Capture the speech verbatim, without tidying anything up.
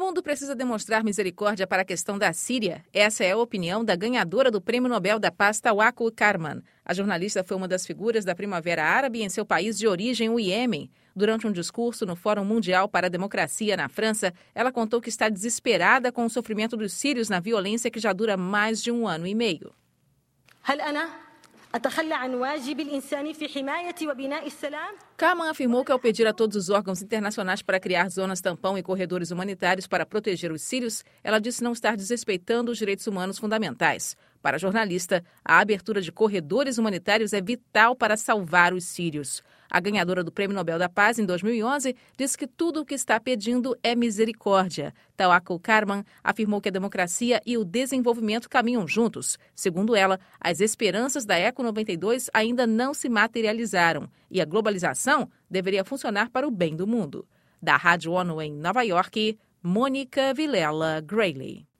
mundo precisa demonstrar misericórdia para a questão da Síria. Essa é a opinião da ganhadora do Prêmio Nobel da Paz, Tawakkol Karman. A jornalista foi uma das figuras da Primavera Árabe em seu país de origem, o Iêmen. Durante um discurso no Fórum Mundial para a Democracia, na França, ela contou que está desesperada com o sofrimento dos sírios na violência que já dura mais de um ano e meio. Karman afirmou que, ao pedir a todos os órgãos internacionais para criar zonas tampão e corredores humanitários para proteger os sírios, ela disse não estar desrespeitando os direitos humanos fundamentais. Para a jornalista, a abertura de corredores humanitários é vital para salvar os sírios. A ganhadora do Prêmio Nobel da Paz em dois mil e onze disse que tudo o que está pedindo é misericórdia. Tawakkol Karman afirmou que a democracia e o desenvolvimento caminham juntos. Segundo ela, as esperanças da Eco noventa e dois ainda não se materializaram e a globalização deveria funcionar para o bem do mundo. Da Rádio ONU em Nova York, Mônica Vilela Grayley.